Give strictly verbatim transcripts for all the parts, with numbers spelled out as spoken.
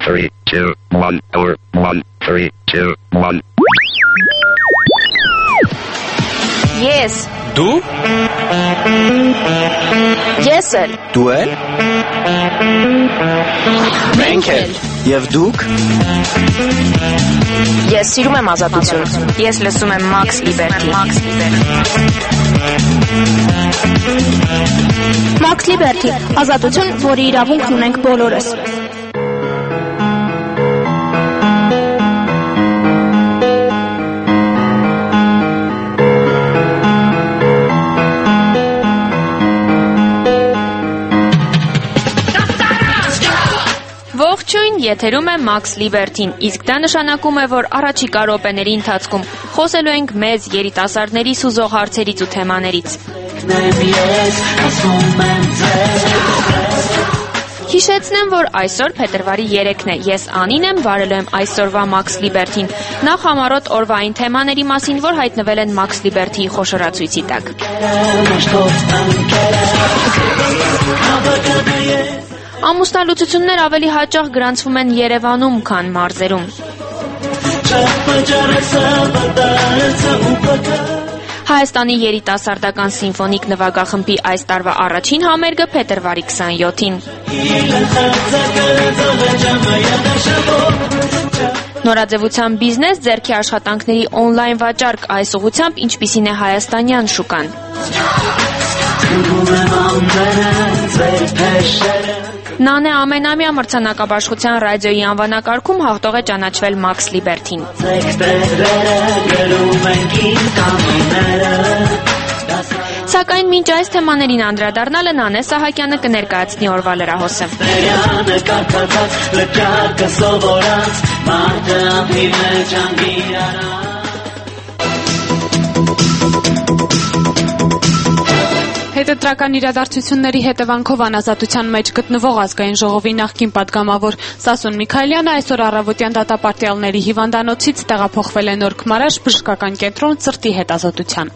three, two, one, or one, three, two, one. Yes. Դու? Ես էլ։ Դու էլ։ Մենք էլ։ Եվ դուք։ Ես սիրում եմ ազատություն։ Ես լսում եմ Max Liberty։ Max Liberty, ազատություն, որի իրավունքն ունենք բոլորս։ Ողջույն, եթերում է Max Liberty-ն, իսկ դա նշանակում է, որ առաջիկա րոպեների ընթացքում խոսելու ենք մեծ երիտասարդների սուզող հարցերից ու թեմաներից։ Հիշեցնեմ, որ այսօր փետրվարի երեքն է, ես Անին եմ, վարելու եմ այսօրվա Max Liberty-ն, նախ համառոտ օրվային թեմաների մասին, որ հայտնվել են Max Liberty-ի խոշորացույցի տակ։ Ամուսնալուծություններ ավելի հաճախ գրանցվում են Երևանում, քան մարզերում։ Հայաստանի երիտասարդական սիմֆոնիկ նվագախմբի այս տարվա առաջին համերգը փետրվարի քսանյոթին։ Նորաձևության բիզնես, ձեռքի աշխատանքների օնլայն վաճառք, այս ուղղությամբ ինչպիսին է հայաստանյան շուկան։ Նանե ամենամյա մրցանակաբաշխության ռադիոյի անվանակարգում հաղթող է ճանաչվել Max Liberty-ն։ Սակայն մինչ այս թեմաներին անդրադառնալը Նանե Սահակյանը կներկայացնի օրվա լրահոսը։ Հետընտրական իրադարձությունների հետևանքով անազատության մեջ գտնվող ազգային ժողովի նախկին պատգամավոր Սասուն Միքայելյանը այսօր առավոտյան դատապարտյալների հիվանդանոցից տեղափոխվել է Նոր Քմարաշ բժշկական կենտրոն սրտի հետազոտության։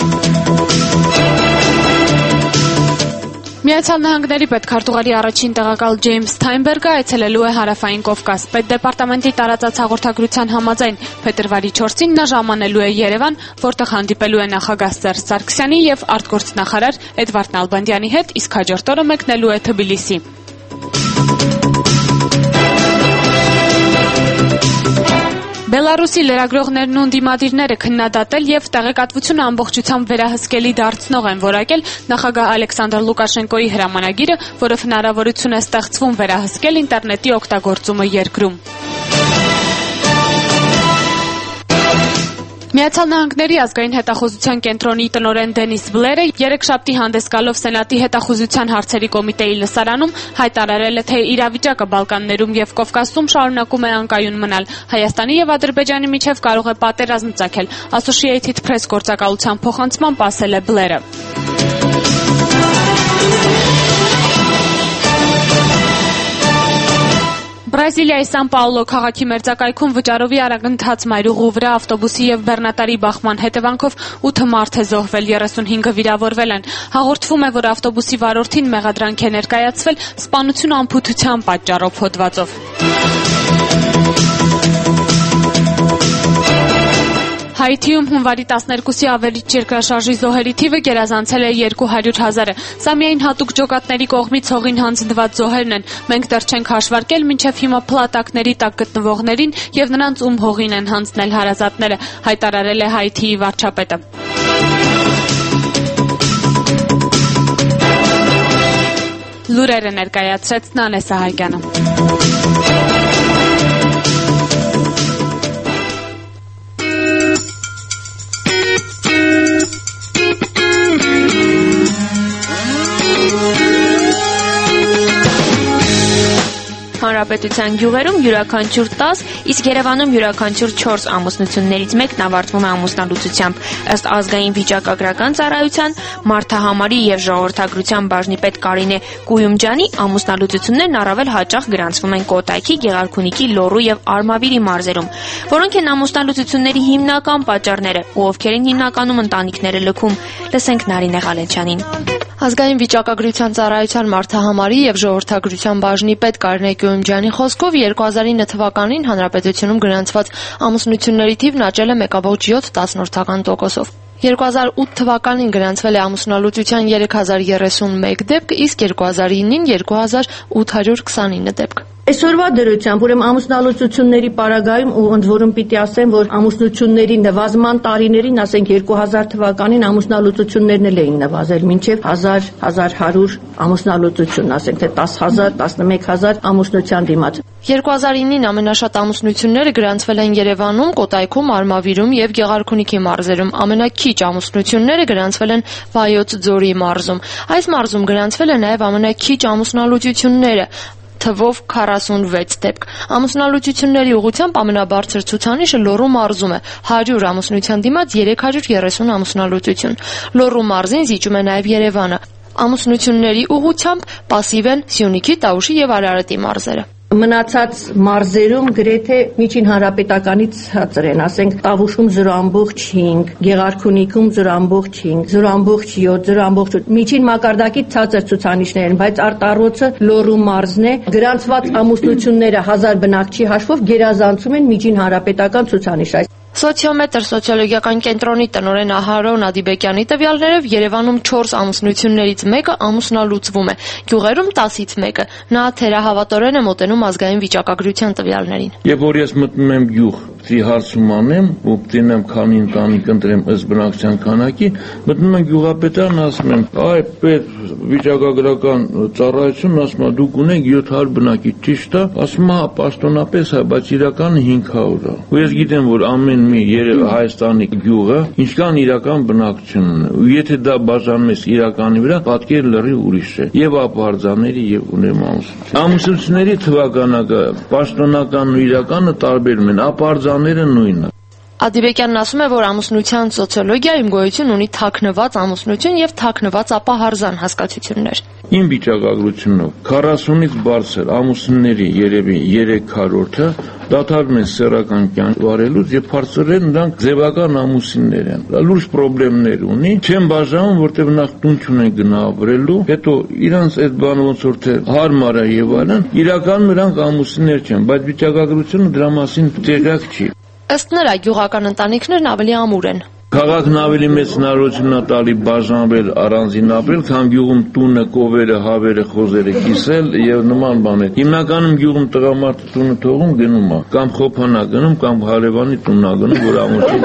Միացյալ Նահանգների պետքարտուղարի առաջին տեղակալ Ջեյմս Թայնբերգը այցելելու է Հարավային Կովկաս։ Պետդեպարտամենտի տարածած հաղորդագրության համաձայն փետրվարի չորսին նա ժամանելու է Երևան, որտեղ հանդիպելու է նախագահ Սերժ Սարգսյանի եւ արտգործնախարար Էդվարդ Նալբանդյանի հետ, իսկ հաջորդ օրը մեկնելու է Թբիլիսի։ Բելարուսի լրագրողներն ու ընդդիմադիրները քննադատել եւ տեղեկատվությունը ամբողջությամբ վերահսկելի դարձնող են որակել նախագահ Ալեքսանդր Լուկաշենկոյի հրամանագիրը, որով հնարավորություն է ստեղծվում վերահսկել ինտերնետի օգտագործումը երկրում։ Միացյալ Նահանգների ազգային հետախուզության կենտրոնի տնօրեն Դենիս Բլերը երեքշաբթի հանդես գալով Սենատի հետախուզության հարցերի կոմիտեի լսարանում հայտարարել է, թե իրավիճակը Բալկաններում եւ Կովկասում շարունակում է անկայուն մնալ։ Հայաստանի եւ Ադրբեջանի միջև կարող է պատերազմ ծագել։ Associated Press գործակալության փոխանցմամբ ասել է Բլերը։ Բրազիլիայի Սան Պաուլո քաղաքի մերձակայքում վճարովի արագընթաց մայրուղու վրա ավտոբուսի եւ բեռնատարի բախման հետևանքով ութ մարդ է զոհվել, երեսունհինգը վիրավորվել են։ Հաղորդվում է, որ ավտոբուսի վարորդին մեղադրանք է ներկայացվել սպանություն անփութության պատճառով հոդվածով։ Հայիթիում հունվարի տասներկուսի ավելիճ երկրաշարժի զոհերի թիվը գերազանցել է երկու հարյուր հազարը։ Սա միայն հատուկ ջոկատների կողմից հողին հանձնված զոհերն են։ Մենք դեռ չենք հաշվարկել մինչև հիմա փլատակների տակ գտնվողներին եւ նրանց, ում հողին են հանձնել հարազատները, հայտարարել է Հայիթիի վարչապետը։ Լուրերը ներկայացրեց Նանե Սահակյանը։ Հանրապետության գյուղերում յուրաքանչյուր տաս, իսկ Երևանում յուրաքանչյուր չորս ամուսնություններից մեկն ավարտվում է ամուսնալուծությամբ։ Ըստ ազգային վիճակագրական ծառայության մարդահամարի եւ ժողովրդագրության բաժնի պետ Կարինե Կույումջյանի ամուսնալուծություններն առավել հաճախ գրանցվում են Կոտայքի, Գեղարքունիքի, Լոռու եւ Արմավիրի մարզերում, որոնք են ամուսնալուծությունների հիմնական պատճառները ու ովքեր են հիմնականում ընտանիքները լքում։ Լսենք Նարինե Ղալեչյանին։ Ազգային վիճակագրության ծառայության մարդահամարի եւ ժողովրդագրության բաժնի պետ Կարինե Կյոմջյանի խոսքով երկու հազար ինը թվականին հանրապետությունում գրանցված ամուսնությունների թիվն աճել է մեկ կoma յոթ տոկոսով։ երկու հազար ութ թվականին գրանցվել է ամուսնալուծության երեք հազար երեսունմեկ դեպք, իսկ երկու հազար ինին երկու հազար ութ հարյուր քսանինը դեպք։ Այսօրվա դրությամբ ուրեմն ամուսնալուծությունների պարագայում ու ընդ որում պիտի ասեմ, որ ամուսնությունների նվազման տարիներին, ասենք երկու հազար թվականին ամուսնալուծություններն էլ էին նվազել մինչև հազար հազար հարյուր ամուսնալուծություն, ասենք թե տասը հազար տասնմեկ հազար ամուսնության դիմաց։ երկու հազար ինին ամենաշատ ամուսնությունները գրանցվել են Երևանում, Կոտայքում, Արմավիրում եւ Գեղարքունիքի մարզերում։ Ամենաքիչ ամուսնությունները գրանցվել են Վայոց ձորի մարզում։ Այս մարզում գրանցվել է նաեւ ամենաքիչ ամուսնալուծությունները թվով քառասունվեց դեպք։ Ամուսնալուծությունների ուղղությամբ ամենաբարձր ցուցանիշը Լոռու մարզում է՝ հարյուր ամուսնության դիմաց երեք հարյուր երեսուն ամուսնալուծություն։ Լոռու մարզին զիջում է նաև Երևանը։ Ամուսնությունների ուղղությամբ պասիվ են Սյունիքի, Տավուշի եւ Արարատի մարզերը։ Մնացած մարզերում գրեթե միջին հանրապետականից ցածր են, ասենք Տավուշում զրո կoma հինգ, Գեղարքունիքում զրո կoma հինգ, զրո կoma յոթ, զրո կoma ութ, միջին մակարդակից ցածր ցուցանիշներ են, բայց արտառոցը Լոռու մարզն է։ Գրանցված ամուսնությունները հազար բնակչի հաշվով գերազանցում են միջին հանրապետական ցուցանիշը։ Սոցիոմետր սոցիոլոգիական կենտրոնի տնօրեն Ահարոն Ադիբեկյանի տվյալներով Երևանում չորս ամուսնություններից մեկը ամուսնալուծվում է, գյուղերում տասից մեկը։ Նա թերահավատորեն է մոտենում ազգային վիճակագրության տվյալներին։ Երբ որ ես մտնում եմ գյուղ, պիտի հարցում անեմ, ու պիտի քանի ընտանիք ընտրեմ ըստ բնակչության քանակի, մտնում եմ գյուղապետարան, ասում եմ, այ պետ վիճակագրական ծառայությունն ասում է դուք ունեք յոթ հարյուր բնակիչ, ճիշտ է, ասում է պաշտոնապես է, բայց իրականը հինգ հարյուր է։ Ու ես գիտեմ, որ ամեն մի Հայաստանի գյուղը ինչքան իրական բնակչություն ունի, ու եթե դա բաժանում ես իրականի վրա, պատկերը լրիվ ուրիշ է, եւ ապարձաների եւ ունեմ ամուսնություն։ Ամուսնությունների թվականակը պաշտոնականն ու իրականը տարբերում են, ապարձաները նույնն է։ Ադիբեկյանն ասում է, որ ամուսնության սոցիոլոգիայում գոյություն ունի թաքնված ամուսնություն եւ թաքնված ապահարզան հասկացություններ։ Իմ վիճակագրությունով քառասունից բարձր ամուսնությունների երևի երեք քառորդը դադարում են սեռական կյանք վարելուց եւ բարձրեն նրանք ձևական ամուսիններ են։ Լուրջ խնդիրներ ունի, չեն բաժանում, որտեղ նախ տուն չունեն գնահավրելու, հետո իրանց այդ բանը ոնց որ թե հարմար է եւ այլն, իրական նրանք ամուսիններ չեն, բայց վիճակագրությունը դրա մասին տեղյակ չի։ Ըստ նրա, գյուղական ընտանիքներն ավելի ամուր են։ Քաղաքն ավելի մեծ հնարավորություն է տալի բաժանվել, առանձին ապրել, քան գյուղում տունը, կովերը, հավերը, խոզերը կիսել եւ նման բաներ։ Հիմնականում գյուղում տղամարդը տունը թողում գնում է, կամ խոփանա գնում, կամ հարևանի տունն է գնում, որ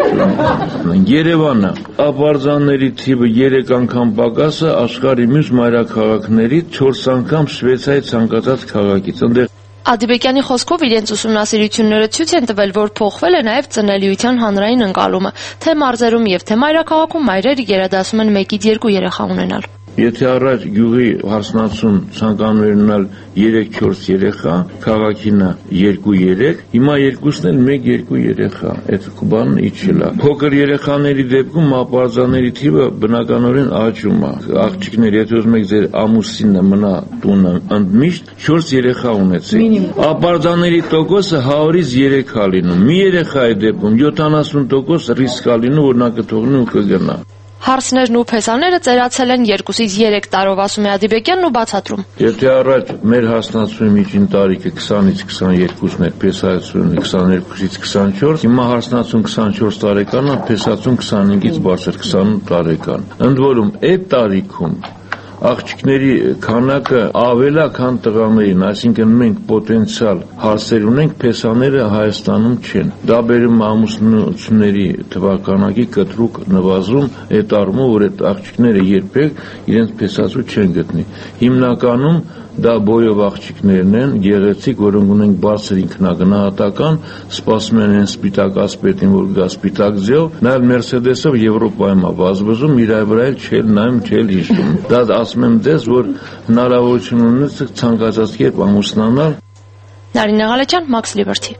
ամուսին։ Երևանը ապարձանների թիվը երեք անգամ պակաս է աշխարհի մյուս մայրաքաղաքներից, չորս անգամ Շվեյցարիայի ցանկացած քաղաքից։ Ադիբեկյանի խոսքով իրենց ուսումնասիրությունները ցույց են տվել, որ փոխվել է նաև ծնելիության հանրային ընկալումը, թե մարզերում եւ թե մայրաքաղաքում մայրերը գերադասում են մեկից երկու երեխա ունենալ։ Եթե առաջ գյուղի հարսնացուն ցանկանում էր ունենալ երեք չորս երեխա, քաղաքինը երկու երեք, հիմա երկուսն էլ մեկ երկու երեխա։ Այդ բանն իջել է։ Փոքր երեխաների դեպքում ապարձաների թիվը բնականորեն աճում է։ Աղջիկներ, եթե ուզում եք ձեր ամուսինը մնա տունը ընդմիշտ չորս երեխա ունեցեք, ապարձաների տոկոսը հարյուրից երեք է լինում։ Մի երեխայի դեպքում յոթանասուն տոկոս ռիսկ է լինում, որ նա կթողնի ու կգնա։ Հարսներն ու փեսաները ծերացել են երկուսից երեք տարով, ասում է Ադիբեկյանն ու բացատրում։ Եթե առաջ մեր հասնացույի միջին տարիքը քսանից քսաներկուսն էր, փեսացությունը քսաներկուսից քսանչորս, հիմա հասնացուն քսանչորս տարեկան է, փեսացուն քսանհինգից բարձր քսանութ տարեկան։ Ընդ որում, այդ տարիքում աղջիկների քանակը ավել է, քան տղաներին, այսինքն մենք պոտենցիալ հարսեր ունենք, փեսաները Հայաստանում չեն։ Դա բերում է ամուսնությունների թվականակի կտրուկ նվազում, այդ առումով, որ այդ աղջիկները երբեք իրենց փեսացու չեն գտնի։ Հիմնականում դա բոյով աղջիկներն են, գեղեցիկ, որոնք ունեն բարձր ինքնագնահատական, սպասում են այն սպիտակ ասպետին, որ գա սպիտակ ձև, նայել Մերսեդեսով Եվրոպայում է վազվզում, իր վրա էլ չել նայում, չել հիշում։ Դա ասում եմ ձեզ, որ հնարավորություն ունեցեք ցանկացած կերպ ամուսնանալ։ Նարինե Ղալեջյան, Max Liberty։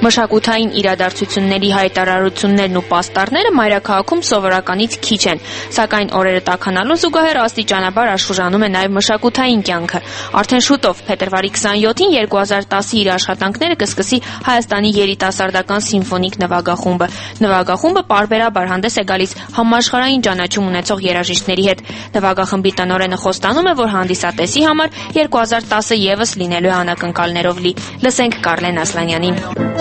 Մշակութային իրադարձությունների հայտարարություններն ու պաստառները մայրաքաղաքում սովորականից քիչ են, սակայն օրերը տաքանալուն զուգահեռ աստիճանաբար աշխուժանում է նաև մշակութային կյանքը։ Արդեն շուտով փետրվարի քսաներկուին երկու հազար տասի իր աշխատանքները կսկսի Հայաստանի երիտասարդական սիմֆոնիկ նվագախումբը։ Նվագախումբը պարբերաբար հանդես է գալիս համաշխարհային ճանաչում ունեցող երաժիշտների հետ։ Նվագախմբի տնօրենը խոստանում է, որ հանդիսատեսի համար երկու հազար տասը ևս լինելու է անակնկալներով լի։ Լսենք Կարլեն Ասլանյանին։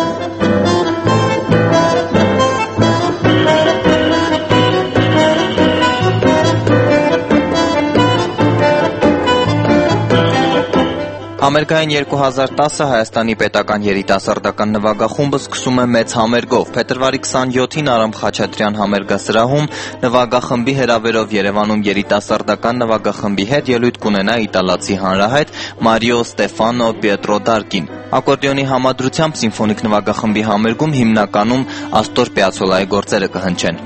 Համերգային երկու հազար տասը Հայաստանի պետական երիտասարդական նվագախումբը սկսում է մեծ համերգով։ Փետրվարի քսաներկուին Արամ Խաչատրյան համերգասրահում նվագախմբի հրավերով Երևանում երիտասարդական նվագախմբի հետ ելույթ կունենա իտալացի հանրահայտ Մարիո Ստեֆանո Պիետրոդարկին։ Ակորդեոնի համադրությամբ սիմֆոնիկ նվագախմբի համերգում հիմնականում Աստոր Պիացոլայի գործերը կհնչեն։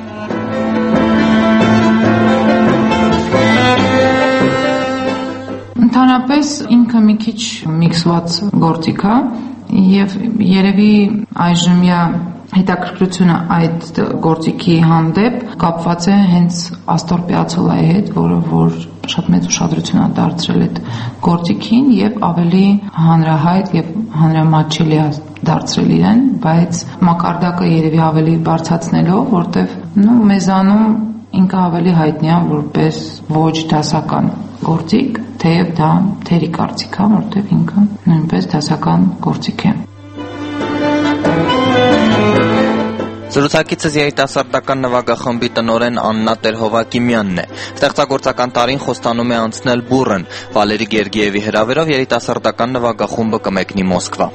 Ընդհանրապես ինքը մի քիչ միքսված գործիք է եւ երևի այժմյա հետաքրքրությունը այդ գործիքի հանդեպ կապված է հենց Աստոր Պիացոլայի հետ, որը որ շատ մեծ ուշադրություն է դարձրել այդ գործիքին եւ ավելի հանրահայտ եւ հանրամատչելի է դարձրել իրեն, բայց մակարդակը երևի ավելի բարձրացնելով, որտեվ նո մեզանում ինքը ավելի հայտնի է որպես ոչ դասական գործիք, թեև դա թերի կարծիք է, որտեվ ինքը նույնպես դասական գործիք է։ Զրուցակիցս երիտասարդական նվագախմբի տնօրեն Աննա Տեր-Հովակիմյանն է։ Ստեղծագործական տարին խոստանում է անցնել բուռն։ Վալերի Գերգիևի հրավերով երիտասարդական նվագախումբը կմեկնի Մոսկվա։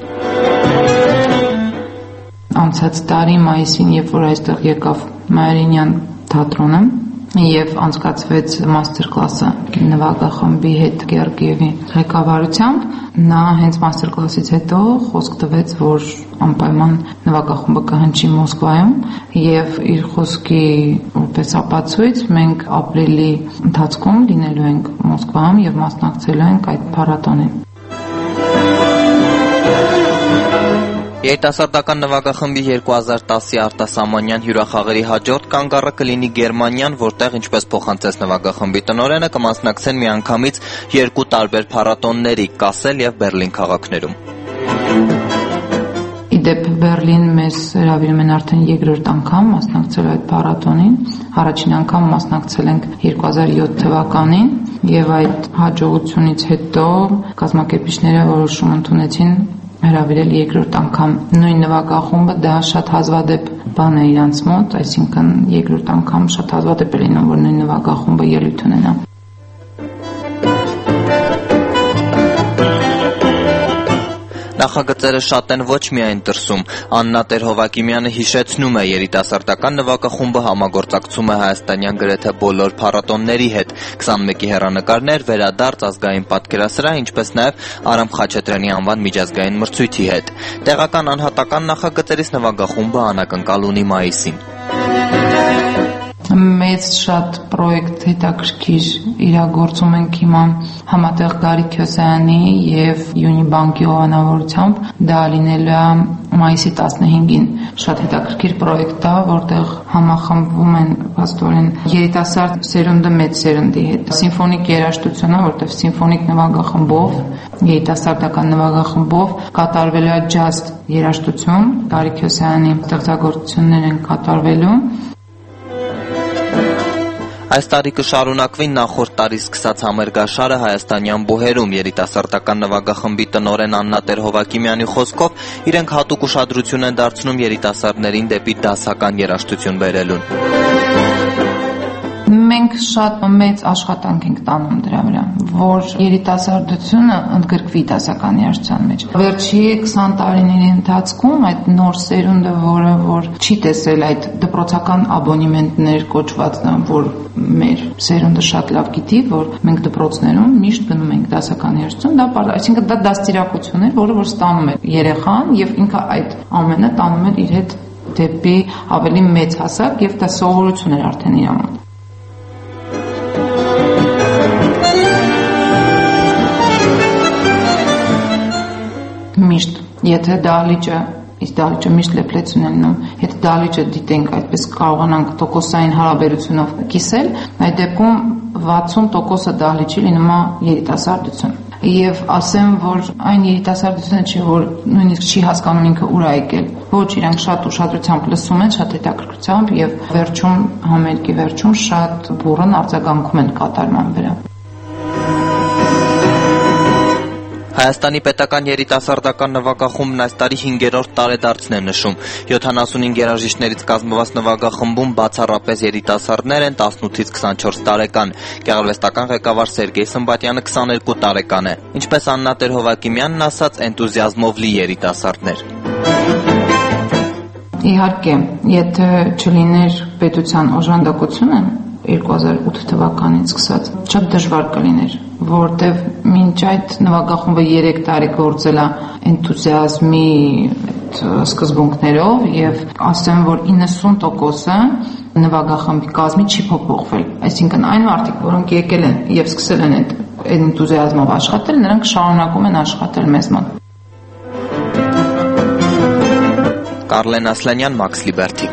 Անցած տարի մայիսին, երբ որ այստեղ եկավ Մարինյան թատրոնը եւ անցկացվեց մաստեր կլասը նվագախմբի հետ Գերգիևի ղեկավարությամբ, նա հենց մաստեր կլասից հետո խոսք տվեց, որ անպայման նվագախումբը կհնչի Մոսկվայում եւ իր խոսքի որպես ապացույց մենք ապրիլի ընթացքում լինելու ենք Մոսկվայում եւ մասնակցելու ենք այդ փառատոնին։ Երիտասարդական նվագախմբի երկու հազար տասի արտասահմանյան հյուրախաղերի հաջորդ կանգառը կլինի Գերմանիան, որտեղ ինչպես փոխանցեց նվագախմբի տնօրենը կմասնակցեն միանգամից երկու տարբեր փառատոնների՝ Կասել եւ Բերլին քաղաքներում։ Իդեպ Բերլին մեզ հրավիրում են արդեն երկրորդ անգամ մասնակցել այդ փառատոնին։ Առաջին անգամ մասնակցել ենք երկու հազար յոթ թվականին եւ այդ հաջողությունից հետո կազմակերպիչները որոշում ընդունեցին հրավիրել երկրորդ անգամ նույն նվագախումբը, դա շատ հազվադեպ բան է իրանց մոտ, այսինքն երկրորդ անգամ շատ հազվադեպ է լինում, որ նույն նվագախումբը ելույթ ունենա։ Նախագծերը շատ են ոչ միայն դրսում։ Աննա Տեր-Հովակիմյանը հիշեցնում է, երիտասարդական նվագախումբը համագործակցում է հայաստանյան գրեթե բոլոր փառատոնների հետ։ քսանմեկի հեռանկարներ, վերադարձ, ազգային պատկերասրահ, ինչպես նաև Արամ Խաչատրյանի անվան միջազգային մրցույթի հետ։ Տեղական անհատական նախագծերից նվագախումբը անակնկալ ունի մայիսին։ Մեծ շատ պրոյեկտ հետաքրքիր իրագործում ենք հիմա համատեղ Գարիկ Քյոսայանի եւ Յունիբանկի հովանավորությամբ, դա լինելու է մայիսի տասնհինգին։ Շատ հետաքրքիր պրոյեկտ է, որտեղ համախմբվում են փաստորեն երիտասարդ սերունդը մեծ սերնդի հետ։ Սիմֆոնիկ երաժշտությունը, որտեղ սիմֆոնիկ նվագախմբով, երիտասարդական նվագախմբով կատարվելու է ջազ երաժշտություն, Գարիկ Քյոսայանի ստեղծագործություններ են կատարվելու։ Այս տարի կշարունակվի նախորդ տարի սկսած համերգաշարը հայաստանյան բուհերում։ Երիտասարդական նվագախմբի տնօրեն Աննա Տեր-Հովակիմյանի խոսքով իրենք հատուկ ուշադրություն են դարձնում երիտասարդներին դեպի դասական երաժշտություն բերելուն։ Մենք շատ մեծ աշխատանք ենք տանում դրա վրա, որ երիտասարդությունը ընդգրկվի դասական երաժշտության մեջ։ Վերջի քսան տարիների ընթացքում այդ նոր սերունդը, որը որ չի տեսել այդ դպրոցական աբոնեմենտներ կոչվածն, որ մեր սերունդը շատ լավ գիտի, որ մենք դպրոցներում միշտ գնում ենք դասական երաժշտություն, դա այսինքն դա դաստիարակություն է, որը որ ստանում է երեխան եւ ինքը այդ ամենը տանում է իր հետ դեպի ավելի մեծ հասակ եւ դա սովորություն էր արդեն իր համար։ Միշտ, եթե դահլիճը իսկ դահլիճը միշտ լեփլեցուն է լինում։ Եթե դահլիճը դիտենք այդպես կարողանանք տոկոսային հարաբերությունով կիսել, այդ դեպքում վաթսուն տոկոսը դահլիճի լինում է երիտասարդություն։ Եվ ասեմ, որ այն երիտասարդությունը չի, որ նույնիսկ չի հասկանում ինքը ուր է եկել, ոչ իրանք շատ ուշադրությամբ լսում են, շատ հետաքրքրությամբ եւ վերջում համերգի վերջում շատ բուրըն արձագանքում են կատարման վրա։ Հայաստանի պետական երիտասարդական նվագախումբն այս տարի հինգերորդ տարեդարձն է նշում։ յոթանասունհինգ երաժիշտներից կազմված նվագախմբում բացառապես երիտասարդներ են տասնութից քսանչորս տարեկան։ Գեղարվեստական ղեկավար Սերգեյ Սմբատյանը քսաներկու տարեկան է։ Ինչպես Աննա Տեր-Հովակիմյանն ասաց, էնտուզիազմով լի երիտասարդներ։ Իհարկե, եթե չլիներ պետության օժանդակությունը երկու հազար ութ թվականից սկսած, շատ դժվար կլիներ, որտեվ մինչ այդ նվագախումբը երեք տարի գործել է էնտուզիազմի սկզբունքներով եւ ասեմ, որ իննսուն տոկոսը նվագախմբի կազմի չի փոփոխվել։ Այսինքն այն մարդիկ, որոնք եկել են եւ սկսել են այդ էնտուզիազմով աշխատել, նրանք շարունակում են աշխատել մեզ մոտ։ Կարլեն Ասլանյան, Մաքս Լիբերթի։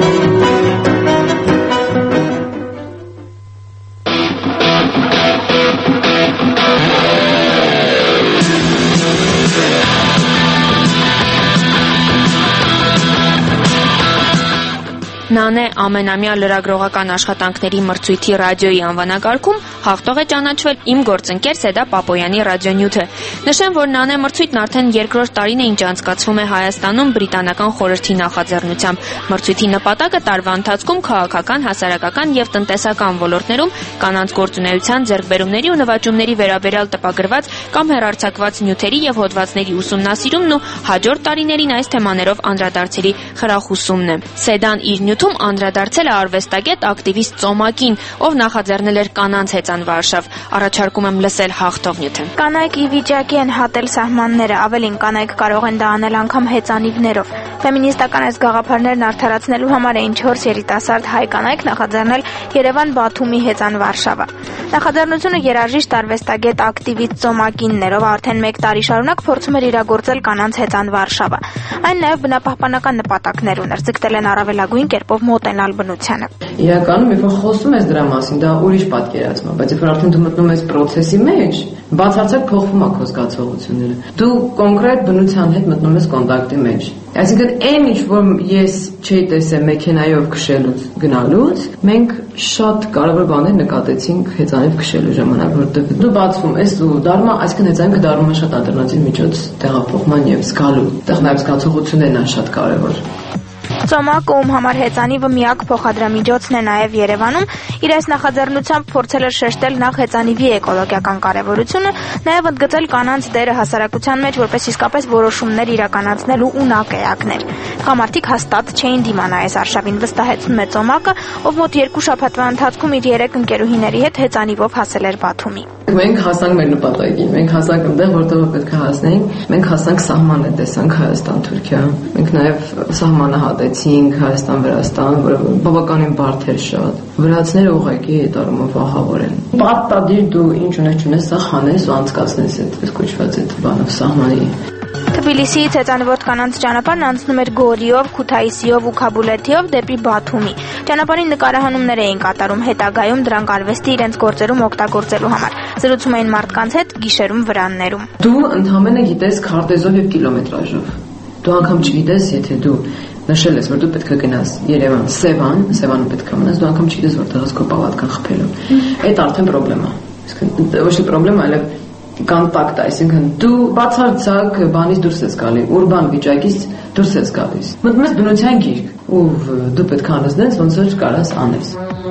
Նանե ամենամյա լրագրողական աշխատանքների մրցույթի ռադիոյի անվանակարգում հաղթող է ճանաչվել իմ գործընկեր Սեդա Պապոյանի ռադիոնյութը։ Նշեմ, որ Նանե մրցույթն արդեն երկրորդ տարին է ինչ անցկացվում է Հայաստանում բրիտանական խորհրդի նախաձեռնությամբ։ Մրցույթի նպատակը տարվա ընթացքում քաղաքական, հասարակական եւ տնտեսական ոլորտներում կանանց գործունեության, ձեռքբերումների ու նվաճումների վերաբերյալ տպագրված կամ հեռարձակված նյութերի եւ հոդվածների ուսումնասիրումն ու հաջորդ տարիներին այս թեմաներով անդրադարձերի խրախուսումն է։ Սեդան իր նյութում անդրադարձել է արվեստագետ ակտիվիստ Ծոմակին, ով նախաձեռնել էր կանանց հեծանվա արշավ։ Առաջարկում եմ լսել հաղթող նյութը։ Կանայք ի վիճակի են հատել սահմանները, ավելին կանայք կարող են դա անել անգամ հեծանիվներով։ Ֆեմինիստական այս գաղափարներն արդարացնելու համար էին չորս երիտասարդ հայ կանայք նախաձեռնել Երևան-Բաթումի հեծանվա արշավը։ Նախաձեռնությունը երաժիշտ արվեստագետ ակտիվիստ Ծոմակինն էր, ով արդեն մեկ տարի շարունակ փորձում էր իրագործել կանանց հեծանվա արշավը։ Այն նաև բնապահպանական նպատակներ ուներ, ձգտել են առավելագույն կերպով մոտենալ բնությանը։ Իրականում, երբ որ խոսում ես դրա մասին, դա ուրիշ պատկերացում է, բայց երբ որ արդեն դու մտնում ես process-ի մեջ, բացարձակ փոխվում է քո զգացողությունները։ Դու կոնկրետ բնության հետ մտնում ես կոնտակտի մեջ։ Այսինքն, այն ինչ որ ես չէի տեսել մեքենայով քշելուց գնալուց, մենք շատ կարևոր բաներ նկատեցինք հեծանիվ քշելու ժամանակ, որտեղ դու բացվում ես ու դառնում է, այսինքն հեծանիվը դառնում է շատ ալտերնատիվ միջոց տեղափոխման եւ զգալու։ Այդտեղ նաեւ զգացողություններն են շատ կարևոր։ Ծոմակը, ում համար հեծանիվը միակ փոխադրամիջոցն է նաև Երևանում, իր այս նախաձեռնությամբ փորձել էր շեշտել նախ հեծանիվի էկոլոգիական կարևորությունը, նաև ընդգծել կանանց դերը հասարակության մեջ որպես իսկապես որոշումներ իրականացնելու ունակ էակներ։ Տղամարդիկ հաստատ չէին դիմանա այս արշավին, վստահեցնում է Ծոմակը, ով մոտ երկու շաբաթվա ընթացքում իր երեք ընկերուհիների հետ հեծանիվով հասել էր Բաթումի։ Մենք հասանք մեր նպատակին, մենք հասանք այնտեղ, որտեղ պետք է հասնենք, մենք հասանք սահմանը, տեսանք Հայաստան-Թուրքիա, մենք նաև սահմանը հատեցինք Հայաստան-Վրաստան, որը բավականին բարդ էր շատ։ Վրացիները ուղղակի այդ առումով ահավոր են։ Պատտադիր դու ինչ ունես չունես, սա խանես ու անցկացնես այդ կոչված այդ բանով սահմանի։ Թբիլիսիից հեծանվորդ կանանց ճանապարհն անցնում էր Գորիով, Քութայիսիով ու Քաբուլեթիով դեպի Բաթումի։ Ճանապարհին նկարահանումներ էին կատարում, հետագայում դրանք արվեստի իրենց գործերում օգտագործելու համար։ Զրուցում էին մարդկանց հետ գիշերում վրաններում։ Դու ընդհանրապես գիտես քարտեզով եւ կիլոմետրաժով։ Դու անգամ չգիտես, եթե դու նշել ես, որ դու պետք է գնաս Երևան, Սևան, Սևանում պետք է մնաս, դու անգամ չգիտես որտեղ ես քո պալատկան խփելու։ Այդ արդեն խնդրեմ է։ Իսկ ոչ թե խնդրեմ, այլև կոնտակտ, այսինքն դու բացարձակ բանից դուրս ես գալի, ուրբան վիճակից դուրս ես գալիս։ Մտնում ես բնության գիրք, ու դու պետք է անես, ոնց որ կարաս անես։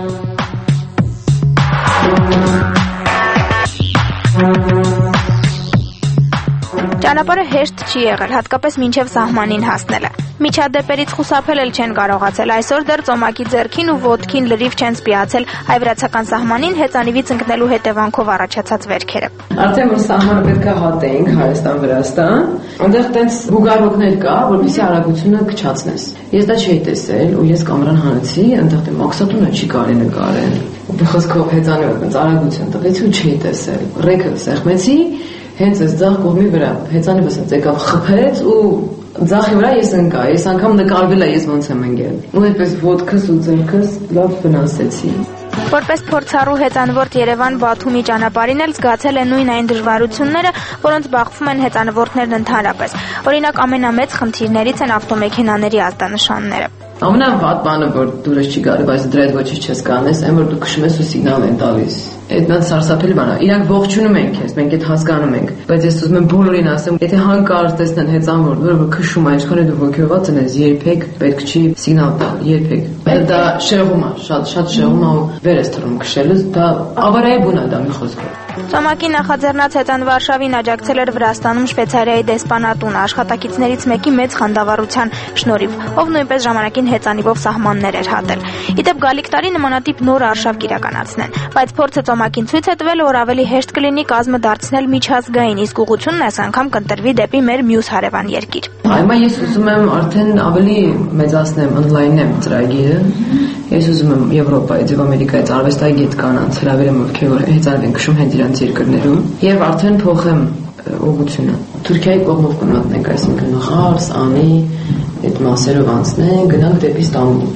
Ճանապարհը հեշտ չի եղել, հատկապես մինչև սահմանին հասնելը։ Միջադեպերից խուսափել էլ չեն կարողացել, այսօր դեռ Ծոմակի ձեռքին ու ոտքին լրիվ չեն սպիացել հայ-վրացական սահմանին հեծանիվից ընկնելու հետևանքով առաջացած վերքերը։ Արդեն որ սահմանը պետք է հատենք Հայաստան-Վրաստան, այնտեղ տենց բուգարոկներ կա, որպեսզի արագությունը քչացնես։ Ես դա չէի տեսել ու ես կամերան հանեցի, այնտեղ դե մաքսատունը չի կարելի նկարել։ Ու խոսքով հեծանիվը տենց արագություն տվեցի ու չէի տեսել։ Ռեքը սեղմեցի, հենց այս ձախ կողմի վրա հեծանիվս եկավ խփեց ու Ձախի վրա ես ընկա, ես անգամ նկարվել է ես ոնց եմ ընկել։ Ու այդպես ոտքս ու ձեռքս լավ վնասեցի։ Որպես փորձառու հեծանվորդ Երևան-Բաթումի ճանապարհին էլ զգացել է նույն այն դժվարությունները, որոնց բախվում են հեծանվորդներն ընդհանրապես։ Օրինակ, ամենամեծ խնդիրներից են ավտոմեքենաների ազդանշանները։ Ամենավատ բանը, որ դուրս չի գալի, բայց դրա հետ ոչինչ չես կանես, այն որ դու քշում ես ու սիգնալ են տալիս։ Այդ նա սարսափելի բան է։ Իրանք ողջունում են քեզ, մենք այդ հասկանում ենք, բայց ես ուզում եմ բոլորին ասեմ, եթե հանկարծ տեսնեն հեծանվորդ, որը քշում է, ինչքան է դու ոգևորված ես, երբեք պետք չի սիգնալ տալ, երբեք։ Դա շեղում է, շատ շատ շեղում է ու վեր ես թռում քշելուց, դա ավարայի բուն է, դա մի խոսքով։ Ծոմակի նախաձեռնած հեծանվը Վարշավին աջակցել էր Վրաստանում Շվեյցարիայի դեսպանատունը աշխատակիցներից մեկի մեծ խանդավառության շնորհիվ, ով նույնպես ժամանակին հեծանիվով սահմաններ էր հատել։ Իդեպ գալիք տարի նմանատիպ նոր արշավ կիրականացնեն, բայց փորձը ծոմակին ցույց է տվել, որ ավելի հեշտ կլինի կազմը դարձնել միջազգային, իսկ ուղղությունն այս անգամ կընտրվի դեպի մեր մյուս հարևան երկիր։ Այմա ես ուզում եմ արդեն ավելի մեծացնեմ, օնլայնեմ ծրագիրը։ Ես ուզում եմ Եվրոպայից եւ Ամերիկայից արվեստագետ կանանց հրավիրեմ, ովքեր որ հեծանիվ են քշում հենց իրանց երկրներում, եւ արդեն փոխեմ ուղղությունը։ Թուրքիայի կողմով կմտնենք, այսինքն Ղարս, Անի, այդ մասերով անցնենք, գնանք դեպի Ստամբուլ։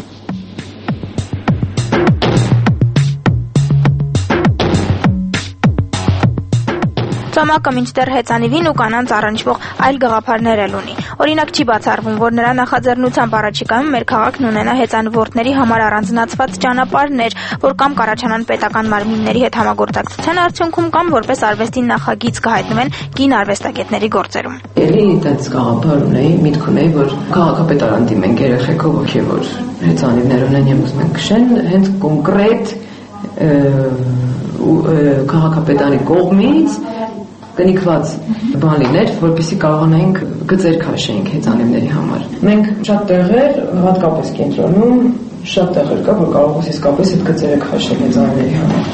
Ծոմակը մինչդեռ հեծանիվին ու կանանց առնչվող այլ գաղափարներ էլ ունի։ Օրինակ չի բացառվում, որ նրա նախաձեռնությամբ առաջիկայում մեր քաղաքն ունենա հեծանվորդների համար առանձնացված ճանապարհներ, որ կամ կառաջանան պետական մարմինների հետ համագործակցության արդյունքում, կամ որպես արվեստի նախագիծ կհայտնվեն կին արվեստագետների գործերում։ Էլի այդպես գաղափար ունեի, միտք ունեի, որ քաղաքապետարան դիմենք երեխեքով, ովքեր որ հեծանիվներ ունեն եւ ուզում են քշեն, հենց կոնկրետ քաղաքապետարանի կողմից կնիկված բան լիներ, որպեսզի կարողանայինք գծեր քաշենք հեծանիվների համար։ Մենք շատ տեղեր, հատկապես կենտրոնում, շատ տեղեր կա, որ կարող ես իսկապես այդ գծերը քաշել հեծանիվների համար։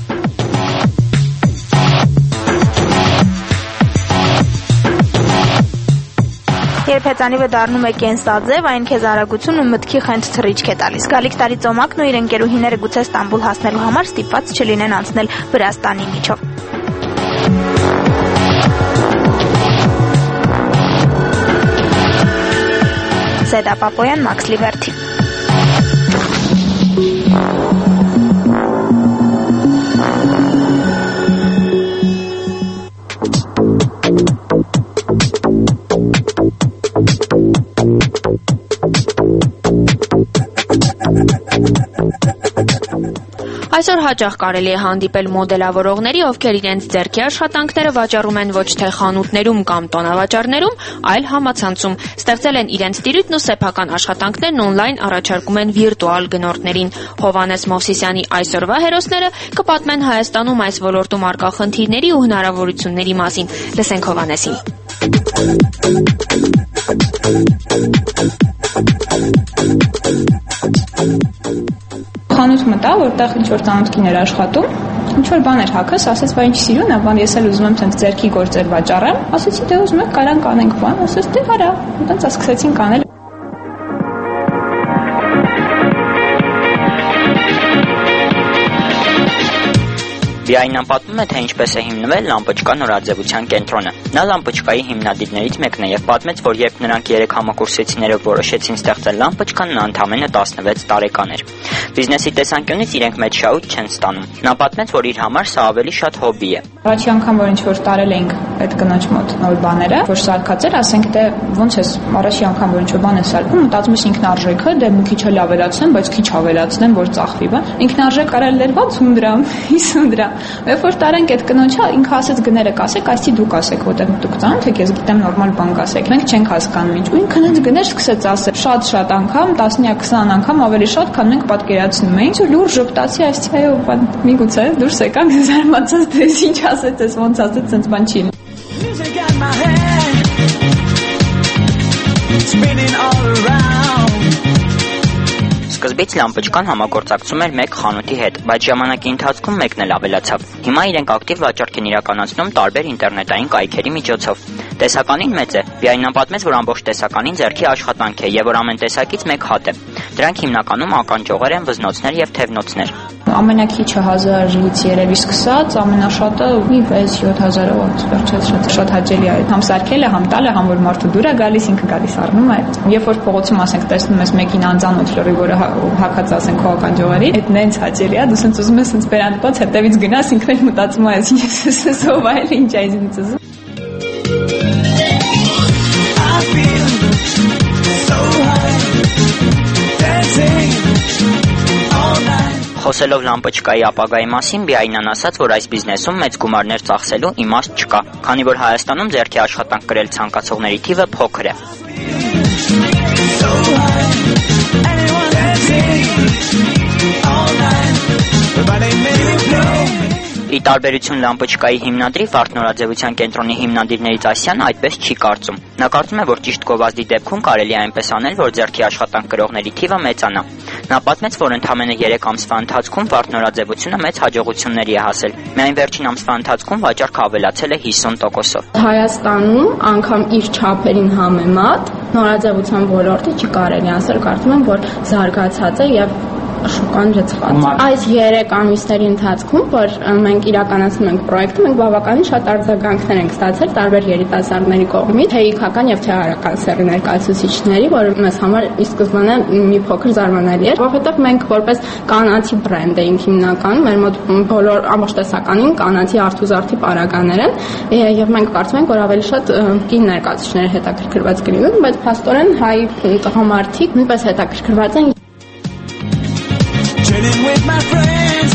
Երբ հեծանիվը դառնում է կենսաձև, այն քեզ արագություն ու մտքի խենթ թռիչք է տալիս։ Գալիք տարի ծոմակն ու իր ընկերուհիները գուցե Ստամբուլ հասնելու համար ստիպված չլինեն անցնել Վրաստանի միջով։ Սեդա Պապոյան, Մաքս Լիվերթի։ Այսօր հաճախ կարելի է հանդիպել մոդելավորողների, ովքեր իրենց ձեռքի աշխատանքները վաճառում են ոչ թե խանութներում կամ տոնավաճառներում, այլ համացանցում։ Ստեղծել են իրենց տիրույթն ու սեփական աշխատանքներն օնլայն առաջարկում են վիրտուալ գնորդներին։ Հովհաննես Մովսիսյանի այսօրվա հերոսները կպատմեն Հայաստանում այս ոլորտում առկա խնդիրների ու հնարավորությունների մասին։ Լսենք Հովհաննեսին։ Խանութ մտա, որտեղ ինչ-որ ծանոթ կիներ աշխատում, ինչ-որ բան էր հագս, ասեց, բա ինչ սիրուն է, բան ես էլ ուզում եմ ցենց ձեռքի գործեր վաճառեմ, ասեցի, դե ուզում եք կարան կանենք բան, ասեց, դե արա, այդպես սկսեցին կանել։ Բիայնան պատմում է, թե ինչպես է հիմնվել Լամպոչկա նորաձևության կենտրոնը։ Նա Լամպոչկայի հիմնադիրներից մեկն է եւ պատմեց, որ երբ նրանք երեք համակուրսեցիներով որոշեցին ստեղծել Լամպոչկան, նա ընդամենը տասնվեց տարեկան էր։ Բիզնեսի տեսանկյունից իրենք մեծ շահույթ չեն ստանում։ Նա պատմեց, որ իր համար սա ավելի շատ հոբբի է։ Առաջի անգամ որ ինչ-որ տարել էինք այդ կնոջ մոտ նոր բաները, որ սարքածել, ասենք դե ոնց էս առաջի անգամ որ ինչ-որ բան է սարքում, մտածում ես ինքնարժեքը, դե մի քիչ էլ ավելացնեմ, բայց քիչ ավելացնեմ, որ ծախվի, բա։ Ինքնարժեք կարել էր վաթսուն դրամ, հիսուն դրամ։ Երբ որ տարենք այդ կնոջը, ինքը ասեց գները կասեք, այսի դուք ասեք, որտեղ դուք ծանոթ եք, ես գիտեմ նորմալ բան կասեք։ Մենք չենք հասկանում ինչ։ Ու ինքը հենց գներ սկսեց ասել, շատ-շատ անգամ, տասնյակ քսան անգամ ավելի շատ, քան մենք պատկերացնում էինք։ Ու լուրջ ժպտացի, այսի այո, բան միգուցե դուրս եկանք զարմացած, դե ինչ ասեց, ես ոնց ասեց, sense բան չի։ Սկզբից Լամպոչկան համագործակցում էր մեկ խանութի հետ, բայց ժամանակի ընթացքում մեկն էլ ավելացավ։ Հիմա իրենք ակտիվ վաճառք են իրականացնում տարբեր ինտերնետային կայքերի միջոցով։ Տեսականին մեծ է։ Բիայնան պատմեց, որ ամբողջ տեսականին ձեռքի աշխատանք է եւ որ ամեն տեսակից մեկ հատ է։ Դրանք հիմնականում ականջողեր են, վզնոցներ եւ թևնոցներ։ ամենակիչը հազարից երևի սկսած, ամենաշատը մի վեց յոթ հազարով վերջացրած։ Շատ հաճելի է համ սարքելը, համ տալը, համ որ մարդը դուր է գալիս, ինքը գալիս առնում է։ Երբ որ փողոցում ասենք տեսնում ես մեկին անծանոթ լորի, որը հակած ասենք քո ականջողերի, այդ նենց հաճելի է, դու սենց ուզում ես սենց բերանտված հետևից գնաս, ինքն էլ մտածում է, ես ես ով այլ ինչ է ինձ ուզում։ Խոսելով լամպոչկայի ապագայի մասին, Բիայնան ասաց, որ այս բիզնեսում մեծ գումարներ ծախսելու իմաստ չկա, քանի որ Հայաստանում ձեռքի աշխատանք կրել ցանկացողների թիվը փոքր է։ Ի տարբերություն լամպոչկայի հիմնադրի Վարդնորաձևության կենտրոնի հիմնադիրներից Ասյանը այդպես չի կարծում։ Նա կարծում է, որ ճիշտ գովազդի դեպքում կարելի է այնպես անել, որ ձեռքի աշխատանք կրողների թիվը մեծանա։ Նա պատմեց, որ ընդամենը երեք ամսվա ընթացքում Վարդնորաձևությունը մեծ հաջողությունների է հասել։ Միայն վերջին ամսվա ընթացքում վաճառքը ավելացել է հիսուն տոկոսով։ Հայաստանում անգամ իր չափերին համեմատ նորաձևության ոլորտը չի կարելի ասել, կարծում եմ, որ զարգացած է եւ շուկան լցված։ Այս երեք ամիսների ընթացքում, որ մենք իրականացնում ենք պրոյեկտը, մենք բավականին շատ արձագանքներ ենք ստացել տարբեր երիտասարդների կողմից, թե իգական եւ թե հարական սեռի ներկայացուցիչների, որը մեզ համար ի սկզբանե մի փոքր զարմանալի էր, որովհետեւ մենք որպես կանացի բրենդ էինք հիմնականում, մեր մոտ բոլոր ամբողջ տեսականին կանացի արթուզարթի պարագաներ են, եւ մենք կարծում ենք, որ ավելի շատ կին ներկայացուցիչները հետաքրքրված կլինեն, բայց փաստորեն հայ տղամարդիկ նույնպես հետաքրքրված են։ Chilling with my friends,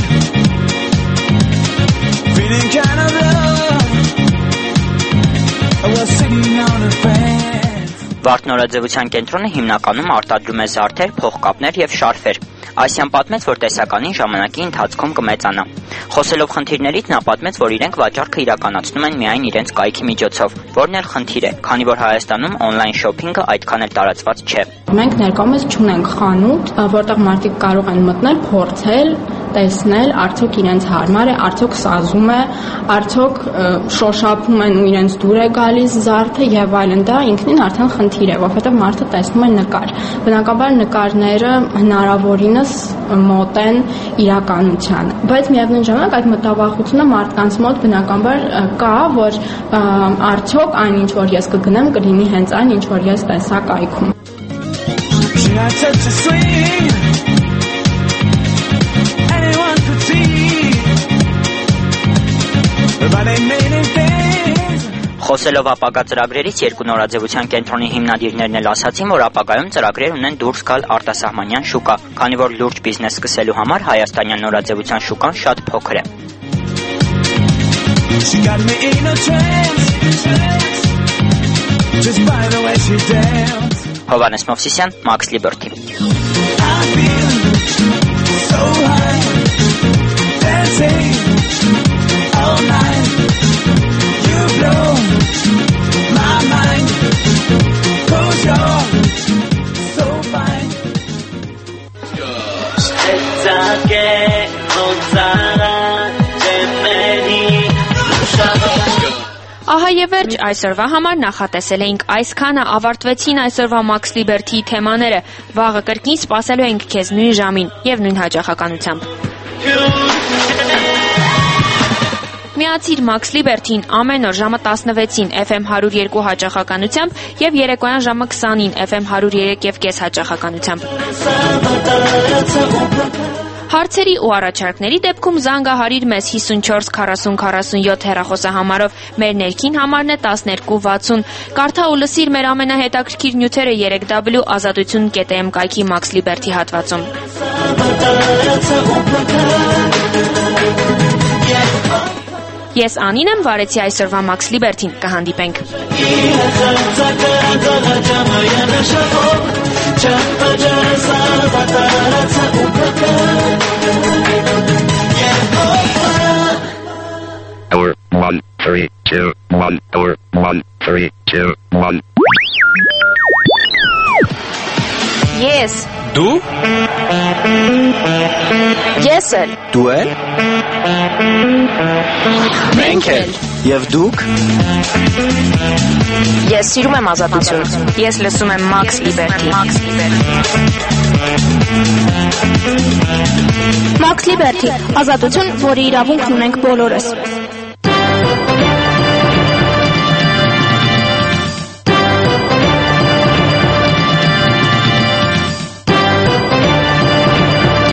feeling kind of low. I was sitting on a fence. Վարդնորաձևության կենտրոնը հիմնականում արտադրում է զարդեր, փողկապներ եւ շարֆեր։ Ասյան պատմեց, որ տեսականին ժամանակի ընթացքում կմեծանա։ Խոսելով խնդիրներից, նա պատմեց, որ իրենք վաճառքը իրականացնում են միայն իրենց կայքի միջոցով, որն էլ խնդիր է, քանի որ Հայաստանում օնլայն շոփինգը այդքան էլ տարածված չէ։ Մենք ներկայումս չունենք խանութ, որտեղ մարդիկ կարող են մտնել, փորձել, տեսնել, արդյոք իրենց հարմար է, արդյոք սազում է, արդյոք շոշափում են ու իրենց դուր է գալիս զարդը եւ այլն։ Դա ինքնին արդեն խնդիր է, որովհետեւ մարդը տեսնում է նկար։ Բնականաբար նկարները հնարավորինս մոտ են իրականությանը, բայց միևնույն ժամանակ այդ մտավախությունը մարդկանց մոտ բնականաբար կա, որ արդյոք այն ինչ որ ես կգնեմ կլինի հենց այն ինչ որ ես տեսա կայքում։ Խոսելով ապագա ծրագրերից, երկու նորաձևության կենտրոնի հիմնադիրներն էլ ասացին, որ ապագայում ծրագրեր ունեն դուրս գալ արտասահմանյան շուկա, քանի որ լուրջ բիզնես սկսելու համար հայաստանյան նորաձևության շուկան շատ փոքր է։ Հովհաննես Մովսիսյան, Max Liberty։ Ահա եւ վերջ այսօրվա համար նախատեսել էինք այսքանը, ավարտվեցին այսօրվա Max Liberty-ի թեմաները։ Վաղը կրկին սպասելու ենք քեզ նույն ժամին եւ նույն հաճախականությամբ։ Միացիր Max Liberty-ին ամեն օր ժամը տասնվեցին Էֆ Էմ հարյուր երկու հաճախականությամբ եւ երեկոյան ժամը քսանին Էֆ Էմ հարյուր երեք եւ կես հաճախականությամբ։ Հարցերի ու առաջարկների դեպքում զանգահարիր մեզ հիսուն չորս քառասուն քառասունյոթ հեռախոսահամարով, մեր ներքին համարն է տասներկու վաթսուն։ Կարդա ու լսիր մեր ամենահետաքրքիր նյութերը երեք դաբլյու ազատություն կետ էմ կայքի Max Liberty հատվածում։ Ես Անին եմ, վարեցի այսօրվա Max Liberty-ին, կհանդիպենք։ Hour one three two one hour one three two one. Yes. Դու? Ես էլ։ Դու էլ? Մենք էլ։ Եվ դուք? Ես սիրում եմ ազատություն։ Ես լսում եմ Max Liberty։ Max Liberty, ազատություն, որի իրավունքն ունենք բոլորս։